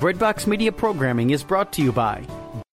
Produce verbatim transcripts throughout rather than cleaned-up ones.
Breadbox Media programming is brought to you by...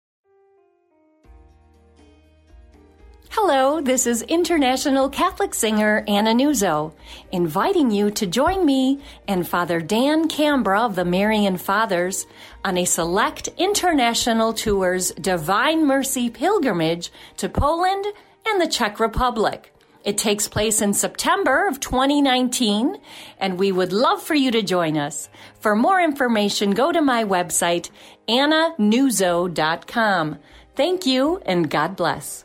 Hello, this is international Catholic singer Anna Nuzzo, inviting you to join me and Father Dan Cambra of the Marian Fathers on a select international tour's Divine Mercy pilgrimage to Poland and the Czech Republic. It takes place in September of twenty nineteen, and we would love for you to join us. For more information, go to my website, anna nuzzo dot com. Thank you, and God bless.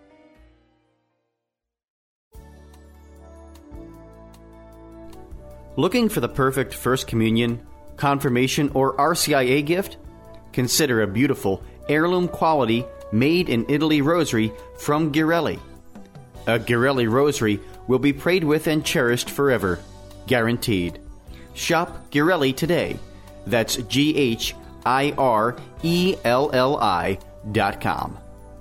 Looking for the perfect First Communion, Confirmation, or R C I A gift? Consider a beautiful, heirloom quality, made-in-Italy rosary from Ghirelli. A Ghirelli rosary will be prayed with and cherished forever, guaranteed. Shop Ghirelli today. That's G H I R E L L I dot com.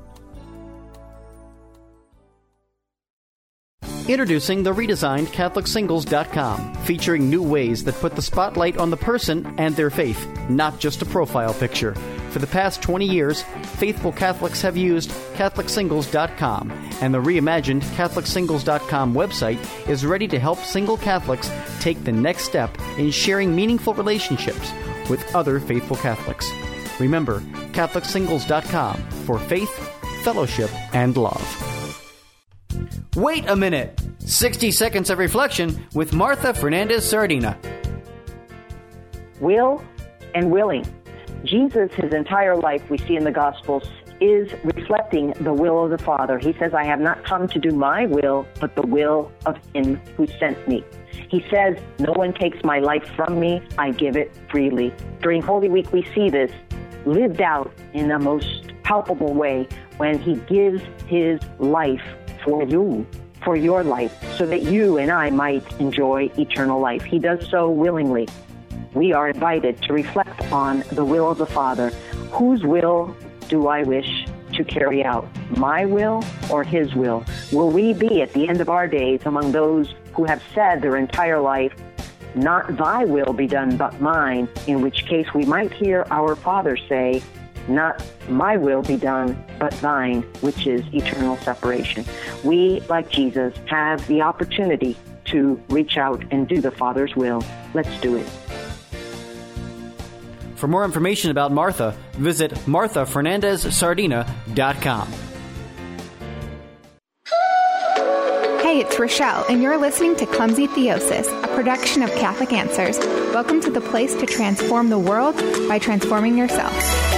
Introducing the redesigned Catholic Singles dot com, featuring new ways that put the spotlight on the person and their faith, not just a profile picture. For the past twenty years, faithful Catholics have used Catholic Singles dot com, and the reimagined Catholic Singles dot com website is ready to help single Catholics take the next step in sharing meaningful relationships with other faithful Catholics. Remember, Catholic Singles dot com for faith, fellowship, and love. Wait a minute! sixty seconds of reflection with Martha Fernandez Sardina. Will and willing. Jesus, his entire life, we see in the Gospels, is reflecting the will of the Father. He says, I have not come to do my will, but the will of him who sent me. He says, no one takes my life from me, I give it freely. During Holy Week, we see this lived out in the most palpable way when he gives his life for you, for your life, so that you and I might enjoy eternal life. He does so willingly. We are invited to reflect on the will of the Father. Whose will do I wish to carry out? My will or his will? Will we be at the end of our days among those who have said their entire life, not thy will be done but mine, in which case we might hear our Father say, not my will be done, but thine, which is eternal separation. We, like Jesus, have the opportunity to reach out and do the Father's will. Let's do it. For more information about Martha, visit Martha Fernandez Sardina dot com. Hey, it's Rochelle, and you're listening to Clumsy Theosis, a production of Catholic Answers. Welcome to the place to transform the world by transforming yourself.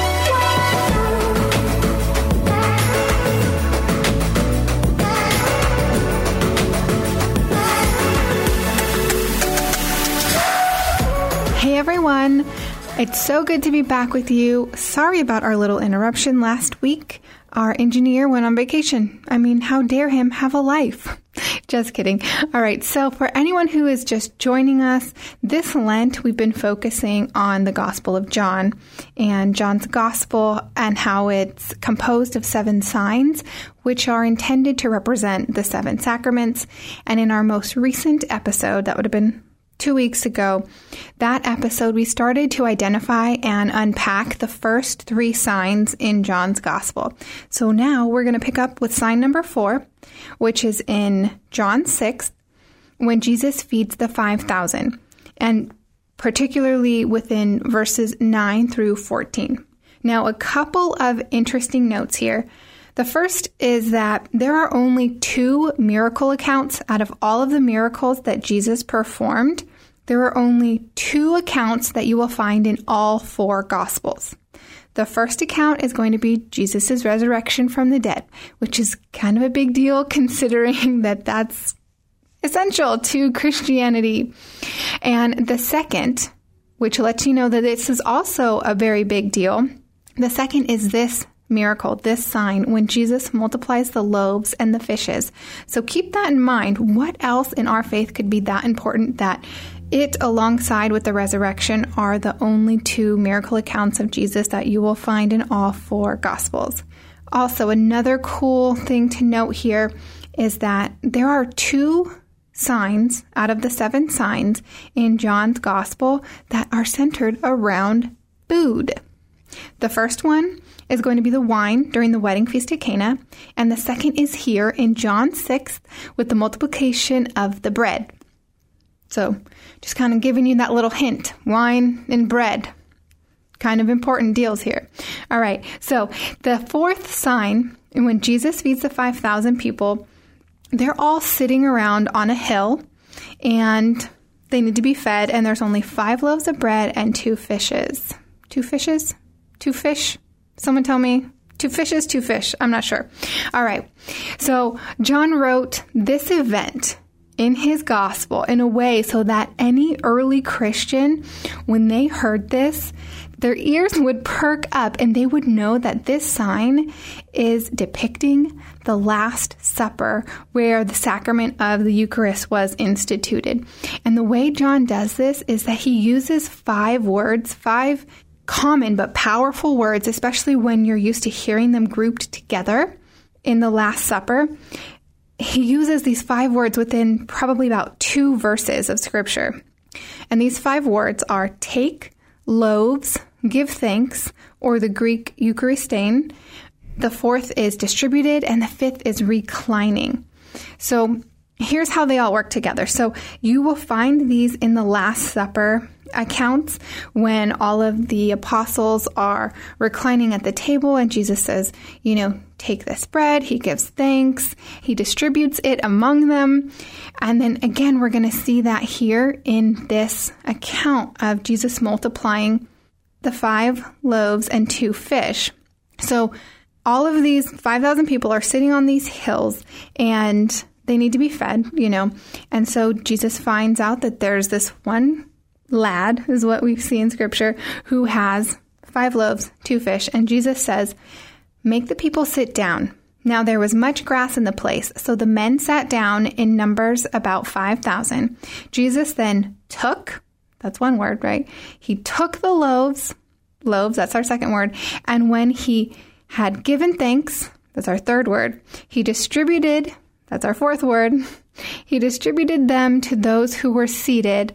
Hey everyone, it's so good to be back with you. Sorry about our little interruption last week. Our engineer went on vacation. I mean, how dare him have a life? Just kidding. All right, so for anyone who is just joining us, this Lent we've been focusing on the Gospel of John and John's Gospel and how it's composed of seven signs, which are intended to represent the seven sacraments. And in our most recent episode, that would have been two weeks ago, that episode, we started to identify and unpack the first three signs in John's Gospel. So now we're going to pick up with sign number four, which is in John six, when Jesus feeds the five thousand, and particularly within verses nine through fourteen. Now, a couple of interesting notes here. The first is that there are only two miracle accounts out of all of the miracles that Jesus performed. There are only two accounts that you will find in all four Gospels. The first account is going to be Jesus' resurrection from the dead, which is kind of a big deal considering that that's essential to Christianity. And the second, which lets you know that this is also a very big deal, the second is this miracle, this sign, when Jesus multiplies the loaves and the fishes. So keep that in mind. What else in our faith could be that important that it, alongside with the resurrection, are the only two miracle accounts of Jesus that you will find in all four Gospels? Also, another cool thing to note here is that there are two signs out of the seven signs in John's Gospel that are centered around food. The first one is going to be the wine during the wedding feast at Cana, and the second is here in John six with the multiplication of the bread. So just kind of giving you that little hint, wine and bread, kind of important deals here. All right, so the fourth sign, when Jesus feeds the five thousand people, they're all sitting around on a hill, and they need to be fed, and there's only five loaves of bread and two fishes. Two fishes? Two fish? Someone tell me. Two fishes, two fish. I'm not sure. All right. So John wrote this event in his gospel in a way so that any early Christian, when they heard this, their ears would perk up and they would know that this sign is depicting the Last Supper, where the sacrament of the Eucharist was instituted. And the way John does this is that he uses five words, five common but powerful words, especially when you're used to hearing them grouped together in the Last Supper. He uses these five words within probably about two verses of Scripture. And these five words are take, loaves, give thanks, or the Greek Eucharistein. The fourth is distributed, and the fifth is reclining. So here's how they all work together. So you will find these in the Last Supper accounts when all of the apostles are reclining at the table and Jesus says, you know, take this bread. He gives thanks. He distributes it among them. And then again, we're going to see that here in this account of Jesus multiplying the five loaves and two fish. So all of these five thousand people are sitting on these hills and they need to be fed, you know. And so Jesus finds out that there's this one lad, is what we see in Scripture, who has five loaves, two fish. And Jesus says, make the people sit down. Now there was much grass in the place, so the men sat down in numbers about five thousand. Jesus then took, that's one word, right? He took the loaves, loaves, that's our second word. And when he had given thanks, that's our third word, he distributed, that's our fourth word, he distributed them to those who were seated,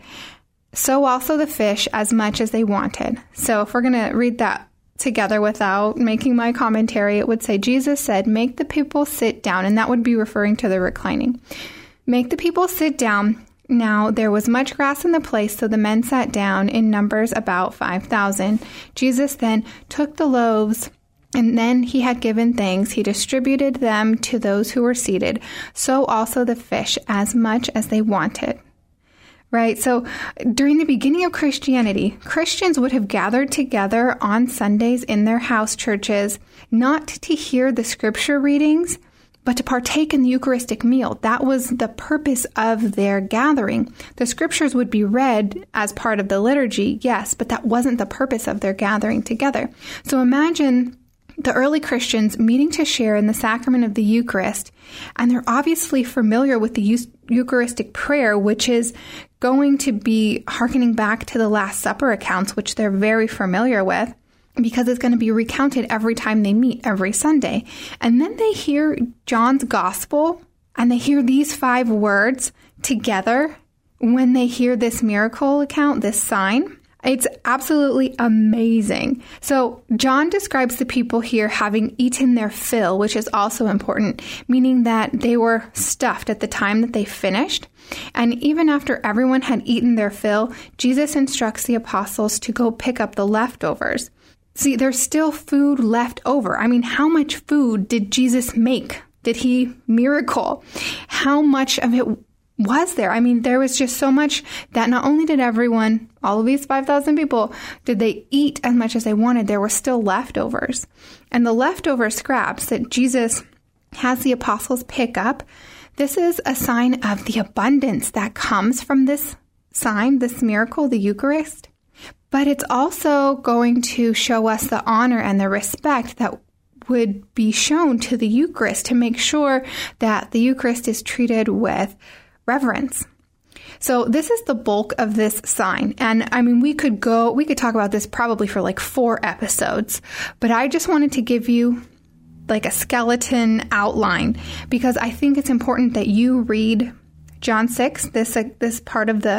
so also the fish as much as they wanted. So if we're going to read that together without making my commentary, it would say, Jesus said, make the people sit down. And that would be referring to the reclining. Make the people sit down. Now there was much grass in the place, so the men sat down in numbers about five thousand. Jesus then took the loaves, and then he had given thanks. He distributed them to those who were seated, so also the fish as much as they wanted. Right? So during the beginning of Christianity, Christians would have gathered together on Sundays in their house churches, not to hear the scripture readings, but to partake in the Eucharistic meal. That was the purpose of their gathering. The scriptures would be read as part of the liturgy, yes, but that wasn't the purpose of their gathering together. So imagine the early Christians meeting to share in the sacrament of the Eucharist, and they're obviously familiar with the Eucharistic prayer, which is going to be hearkening back to the Last Supper accounts, which they're very familiar with, because it's going to be recounted every time they meet, every Sunday. And then they hear John's gospel, and they hear these five words together when they hear this miracle account, this sign. It's absolutely amazing. So John describes the people here having eaten their fill, which is also important, meaning that they were stuffed at the time that they finished. And even after everyone had eaten their fill, Jesus instructs the apostles to go pick up the leftovers. See, there's still food left over. I mean, how much food did Jesus make? Did he miracle? How much of it was there? I mean, there was just so much that not only did everyone, all of these five thousand people, did they eat as much as they wanted, there were still leftovers. And the leftover scraps that Jesus has the apostles pick up, this is a sign of the abundance that comes from this sign, this miracle, the Eucharist. But it's also going to show us the honor and the respect that would be shown to the Eucharist to make sure that the Eucharist is treated with reverence. So this is the bulk of this sign. And I mean, we could go, we could talk about this probably for like four episodes, but I just wanted to give you like a skeleton outline because I think it's important that you read John six, this, uh, this part of the,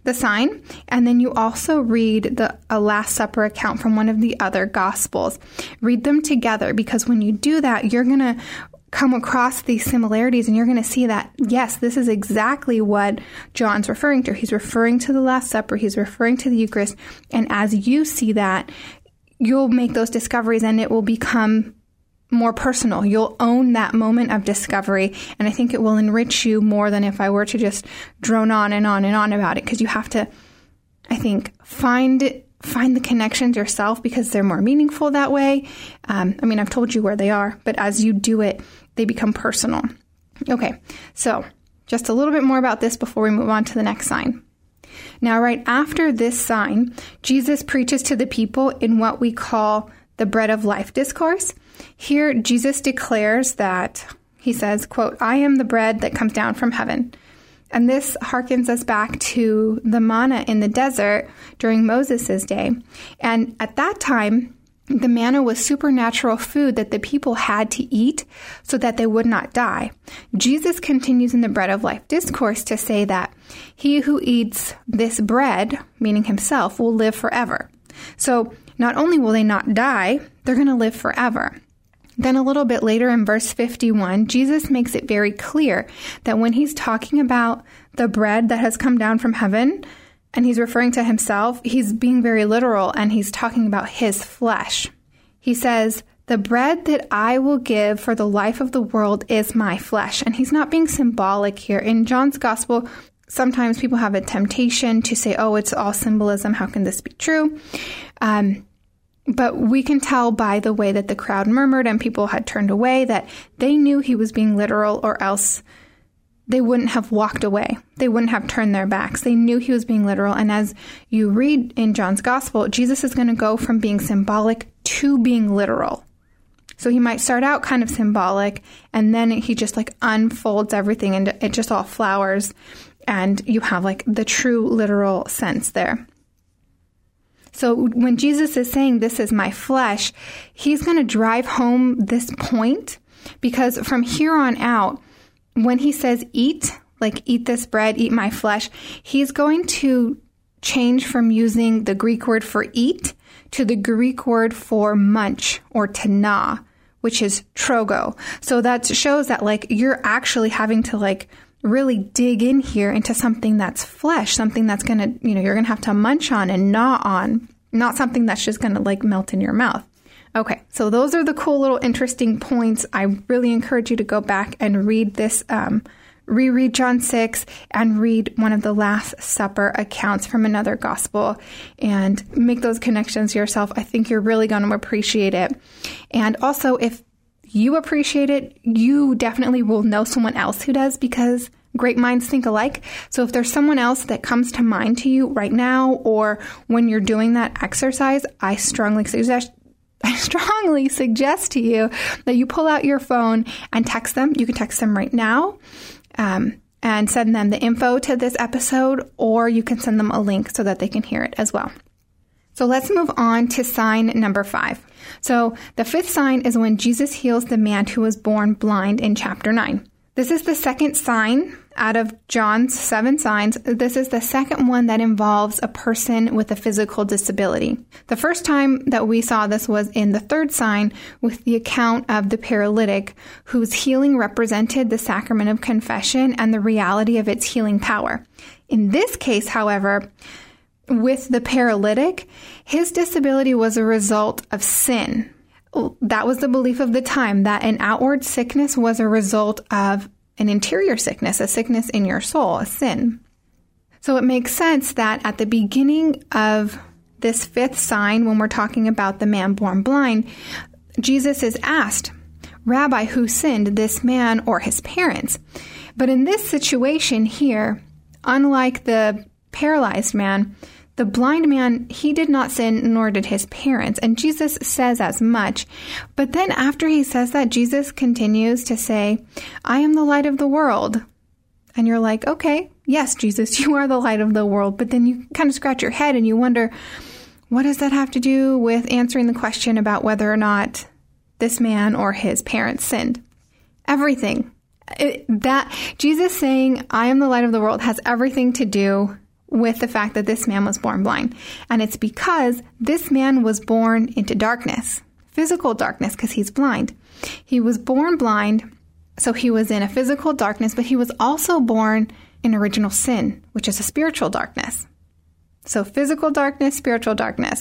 the sign, and then you also read the a Last Supper account from one of the other Gospels. Read them together, because when you do that, you're going to come across these similarities and you're going to see that, yes, this is exactly what John's referring to. He's referring to the Last Supper. He's referring to the Eucharist. And as you see that, you'll make those discoveries and it will become more personal. You'll own that moment of discovery. And I think it will enrich you more than if I were to just drone on and on and on about it, because you have to, I think, find find the connections yourself, because they're more meaningful that way. Um, I mean, I've told you where they are, but as you do it, they become personal. Okay, so just a little bit more about this before we move on to the next sign. Now, right after this sign, Jesus preaches to the people in what we call the Bread of Life discourse. Here, Jesus declares that, he says, quote, "I am the bread that comes down from heaven." And this harkens us back to the manna in the desert during Moses' day. And at that time, the manna was supernatural food that the people had to eat so that they would not die. Jesus continues in the Bread of Life discourse to say that he who eats this bread, meaning himself, will live forever. So not only will they not die, they're going to live forever. Then a little bit later in verse fifty-one, Jesus makes it very clear that when he's talking about the bread that has come down from heaven, and he's referring to himself, he's being very literal, and he's talking about his flesh. He says, "The bread that I will give for the life of the world is my flesh." And he's not being symbolic here. In John's gospel, sometimes people have a temptation to say, oh, it's all symbolism. How can this be true? Um, But we can tell by the way that the crowd murmured and people had turned away that they knew he was being literal, or else they wouldn't have walked away. They wouldn't have turned their backs. They knew he was being literal. And as you read in John's gospel, Jesus is going to go from being symbolic to being literal. So he might start out kind of symbolic, and then he just like unfolds everything and it just all flowers. And you have like the true literal sense there. So when Jesus is saying, "This is my flesh," he's going to drive home this point, because from here on out, when he says eat, like eat this bread, eat my flesh, he's going to change from using the Greek word for eat to the Greek word for munch or to gnaw, which is trogo. So that shows that like you're actually having to like really dig in here into something that's flesh, something that's going to, you know, you're going to have to munch on and gnaw on, not something that's just going to like melt in your mouth. Okay, so those are the cool little interesting points. I really encourage you to go back and read this, um, reread John six and read one of the Last Supper accounts from another gospel and make those connections yourself. I think you're really going to appreciate it. And also, if you appreciate it, you definitely will know someone else who does, because great minds think alike. So if there's someone else that comes to mind to you right now, or when you're doing that exercise, I strongly suggest I strongly suggest to you that you pull out your phone and text them. You can text them right now um, and send them the info to this episode, or you can send them a link so that they can hear it as well. So let's move on to sign number five. So the fifth sign is when Jesus heals the man who was born blind in chapter nine. This is the second sign out of John's seven signs. This is the second one that involves a person with a physical disability. The first time that we saw this was in the third sign with the account of the paralytic, whose healing represented the sacrament of confession and the reality of its healing power. In this case, however, with the paralytic, his disability was a result of sin. That was the belief of the time, that an outward sickness was a result of an interior sickness, a sickness in your soul, a sin. So it makes sense that at the beginning of this fifth sign, when we're talking about the man born blind, Jesus is asked, "Rabbi, who sinned, this man or his parents?" But in this situation here, unlike the paralyzed man, the blind man, he did not sin, nor did his parents. And Jesus says as much. But then after he says that, Jesus continues to say, "I am the light of the world." And you're like, okay, yes, Jesus, you are the light of the world. But then you kind of scratch your head and you wonder, what does that have to do with answering the question about whether or not this man or his parents sinned? Everything. It, that Jesus saying, "I am the light of the world," has everything to do with the fact that this man was born blind. And it's because this man was born into darkness, physical darkness, because he's blind. He was born blind, so he was in a physical darkness, but he was also born in original sin, which is a spiritual darkness. So physical darkness, spiritual darkness.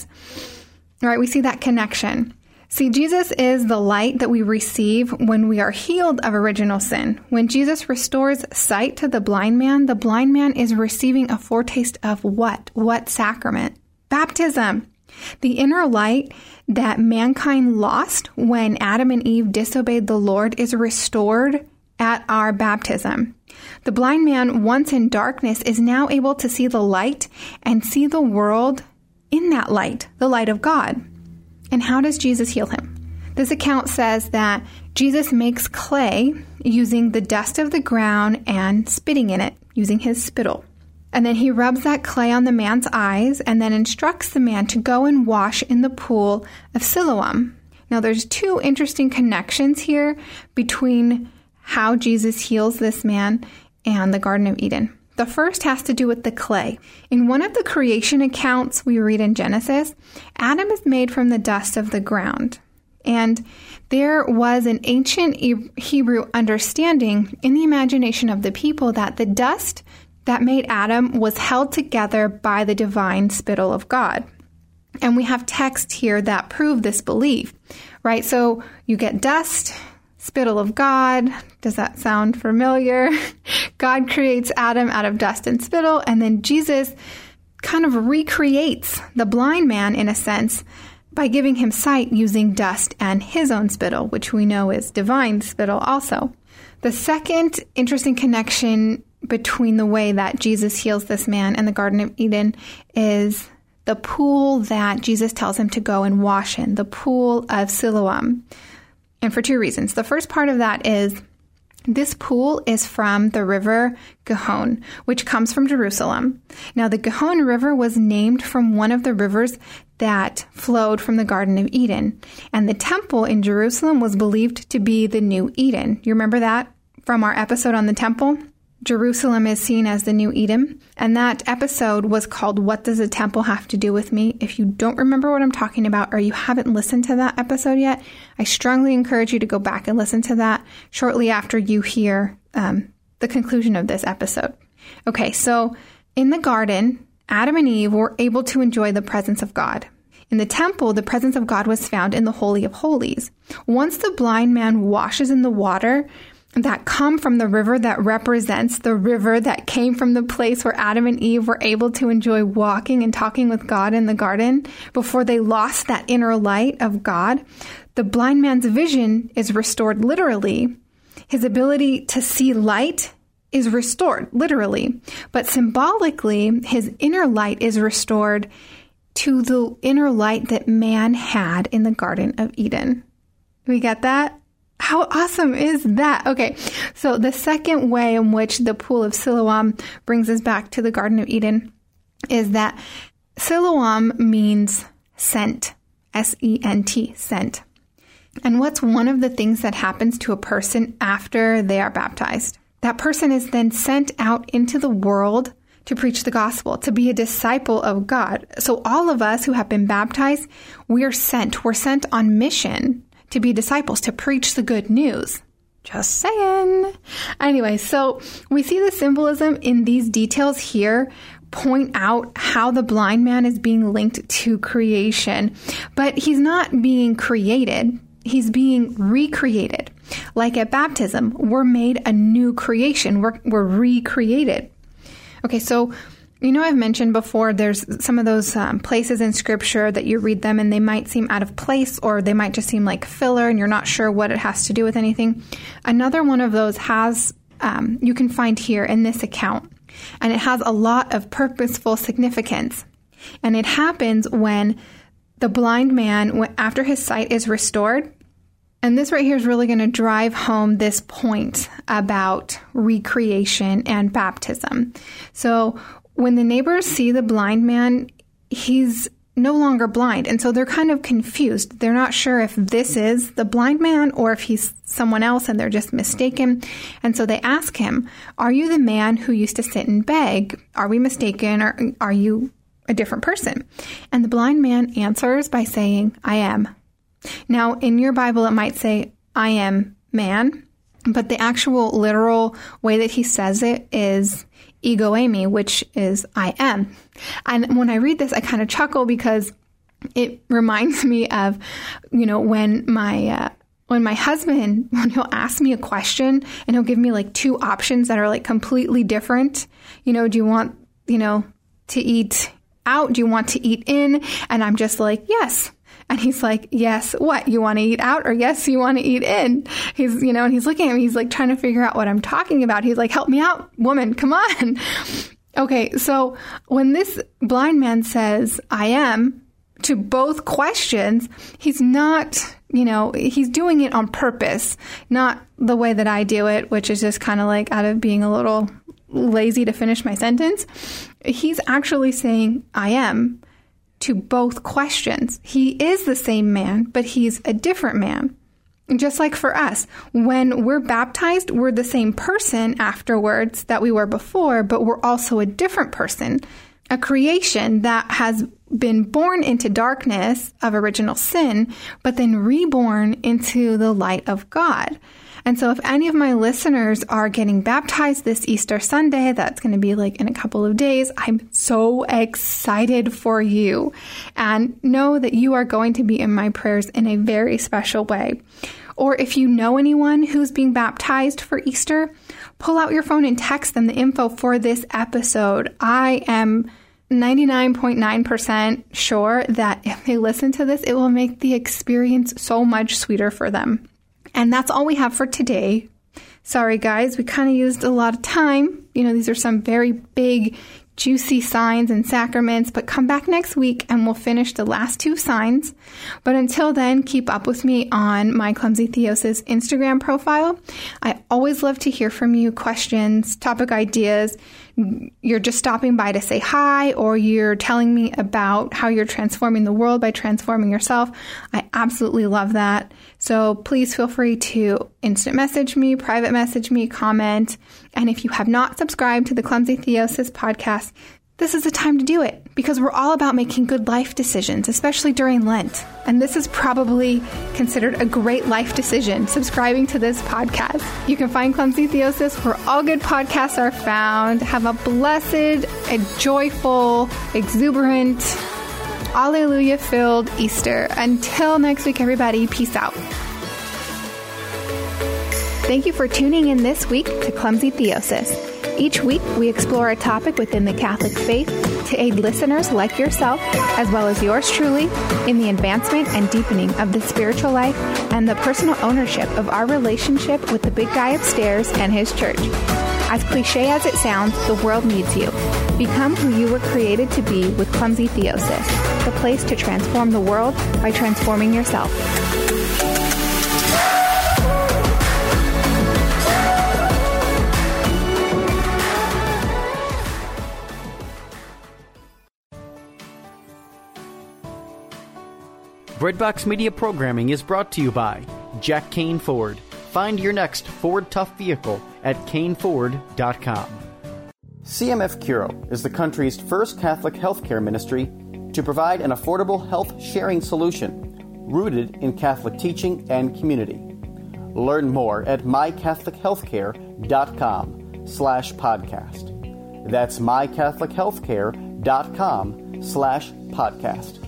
All right, we see that connection. See, Jesus is the light that we receive when we are healed of original sin. When Jesus restores sight to the blind man, the blind man is receiving a foretaste of what? What sacrament? Baptism. The inner light that mankind lost when Adam and Eve disobeyed the Lord is restored at our baptism. The blind man, once in darkness, is now able to see the light and see the world in that light, the light of God. And how does Jesus heal him? This account says that Jesus makes clay using the dust of the ground and spitting in it, using his spittle. And then he rubs that clay on the man's eyes and then instructs the man to go and wash in the pool of Siloam. Now, there's two interesting connections here between how Jesus heals this man and the Garden of Eden. The first has to do with the clay. In one of the creation accounts we read in Genesis, Adam is made from the dust of the ground. And there was an ancient Hebrew understanding in the imagination of the people that the dust that made Adam was held together by the divine spittle of God. And we have texts here that prove this belief, right? So you get dust, spittle of God. Does that sound familiar? God creates Adam out of dust and spittle, and then Jesus kind of recreates the blind man in a sense by giving him sight using dust and his own spittle, which we know is divine spittle also. The second interesting connection between the way that Jesus heals this man and the Garden of Eden is the pool that Jesus tells him to go and wash in, the pool of Siloam. And for two reasons. The first part of that is this pool is from the river Gihon, which comes from Jerusalem. Now, the Gihon River was named from one of the rivers that flowed from the Garden of Eden. And the temple in Jerusalem was believed to be the new Eden. You remember that from our episode on the temple? Jerusalem is seen as the new Eden, and that episode was called What Does a Temple Have to Do with Me? If you don't remember what I'm talking about or you haven't listened to that episode yet, I strongly encourage you to go back and listen to that shortly after you hear um, the conclusion of this episode. Okay, so in the garden, Adam and Eve were able to enjoy the presence of God. In the temple, the presence of God was found in the Holy of Holies. Once the blind man washes in the water that come from the river that represents the river that came from the place where Adam and Eve were able to enjoy walking and talking with God in the garden before they lost that inner light of God, the blind man's vision is restored literally. His ability to see light is restored literally, but symbolically, his inner light is restored to the inner light that man had in the Garden of Eden. We get that? How awesome is that? Okay, so the second way in which the pool of Siloam brings us back to the Garden of Eden is that Siloam means sent, S E N T, sent. And what's one of the things that happens to a person after they are baptized? That person is then sent out into the world to preach the gospel, to be a disciple of God. So all of us who have been baptized, we are sent. We're sent on mission to be disciples, to preach the good news. Just saying. Anyway, so we see the symbolism in these details here point out how the blind man is being linked to creation, but he's not being created. He's being recreated. Like at baptism, we're made a new creation. We're, we're recreated. Okay, so you know, I've mentioned before, there's some of those um, places in Scripture that you read them and they might seem out of place or they might just seem like filler and you're not sure what it has to do with anything. Another one of those has, um, you can find here in this account, and it has a lot of purposeful significance. And it happens when the blind man, after his sight is restored, and this right here is really going to drive home this point about recreation and baptism. So when the neighbors see the blind man, he's no longer blind. And so they're kind of confused. They're not sure if this is the blind man or if he's someone else and they're just mistaken. And so they ask him, are you the man who used to sit and beg? Are we mistaken, or are you a different person? And the blind man answers by saying, I am. Now, in your Bible, it might say, I am man, but the actual literal way that he says it is ego eimi, which is I am. And when I read this, I kind of chuckle because it reminds me of, you know, when my uh, when my husband, when he'll ask me a question and he'll give me like two options that are like completely different. You know, do you want, you know, to eat out? Do you want to eat in? And I'm just like, yes. And he's like, yes, what? You want to eat out, or yes, you want to eat in? He's, you know, and he's looking at me, he's like trying to figure out what I'm talking about. He's like, help me out, woman, come on. Okay, so when this blind man says, I am, to both questions, he's not, you know, he's doing it on purpose, not the way that I do it, which is just kind of like out of being a little lazy to finish my sentence. He's actually saying, I am, to both questions. He is the same man, but he's a different man. Just like for us, when we're baptized, we're the same person afterwards that we were before, but we're also a different person, a creation that has been born into darkness of original sin, but then reborn into the light of God. And so if any of my listeners are getting baptized this Easter Sunday, that's going to be like in a couple of days, I'm so excited for you. And know that you are going to be in my prayers in a very special way. Or if you know anyone who's being baptized for Easter, pull out your phone and text them the info for this episode. I am ninety-nine point nine percent sure that if they listen to this, it will make the experience so much sweeter for them. And that's all we have for today. Sorry, guys, we kind of used a lot of time. You know, these are some very big, juicy signs and sacraments, but come back next week and we'll finish the last two signs. But until then, keep up with me on my Clumsy Theosis Instagram profile. I always love to hear from you, questions, topic ideas. You're just stopping by to say hi, or you're telling me about how you're transforming the world by transforming yourself. I absolutely love that. So please feel free to instant message me, private message me, comment. And if you have not subscribed to the Clumsy Theosis podcast, this is the time to do it, because we're all about making good life decisions, especially during Lent. And this is probably considered a great life decision, subscribing to this podcast. You can find Clumsy Theosis where all good podcasts are found. Have a blessed, a joyful, exuberant, Alleluia-filled Easter. Until next week, everybody, peace out. Thank you for tuning in this week to Clumsy Theosis. Each week, we explore a topic within the Catholic faith to aid listeners like yourself, as well as yours truly, in the advancement and deepening of the spiritual life and the personal ownership of our relationship with the big guy upstairs and his church. As cliche as it sounds, the world needs you. Become who you were created to be with Clumsy Theosis, the place to transform the world by transforming yourself. Breadbox Media programming is brought to you by Jack Kane Ford. Find your next Ford Tough vehicle at Kane Ford dot com. C M F Curo is the country's first Catholic healthcare ministry to provide an affordable health sharing solution rooted in Catholic teaching and community. Learn more at my catholic healthcare dot com slash podcast. That's my catholic healthcare dot com slash podcast.